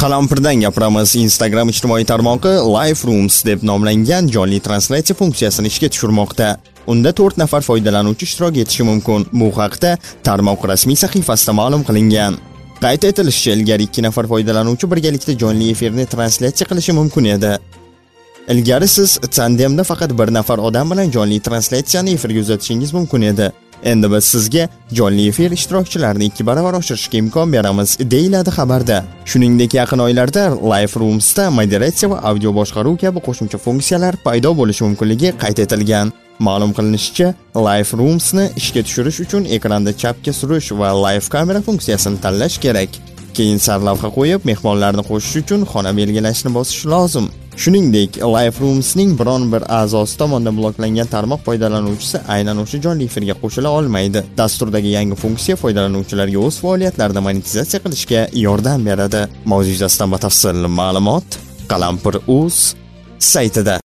Qalampirdan gapiramiz. Instagram ijtimoiy tarmog'i Live Rooms deb nomlangan jonli translyatsiya funksiyasini ishga tushirmoqda. Unda 4 nafar foydalanuvchi ishtirok etishi mumkin. Bu haqda tarmoq rasmiy sahifasida ma'lum qilingan. Qayd etilishicha, ilgari 2 nafar foydalanuvchi birgalikda jonli efirni translyatsiya qilishi mumkin edi. Ilgari siz tandemda faqat bir nafar odam bilan jonli translyatsiyani efirga uzatishingiz mumkin edi. Endi biz sizga jonli efir ishtirokchilarini 2 barobar oshirishga imkon beramiz, deyiladi xabarda. Shuningdek, yaqin oylarda Live Roomsda moderatsiya va audio boshqaruv kabi qo'shimcha funksiyalar paydo bo'lishi mumkinligi qayd etilgan. Ma'lum qilinishicha, Live Roomsni ishga tushirish uchun ekranda chapga surish va live kamera funksiyasini tanlash kerak. Keyin sarlavha qo'yib, mehmonlarni qo'shish uchun xona belgilashni bosish lozim. Shuningdek, Live Roomsning biron bir a'zosi tomonidan bloklangan tarmoq foydalanuvchisi aynan o'sha jonli efirga qo'shila olmaydi. Dasturdagi yangi funksiya foydalanuvchilarga o'z faoliyatlarini monetizatsiya qilishga yordam beradi. Mavzu yuzasidan batafsil ma'lumot Qalampir.uz saytida.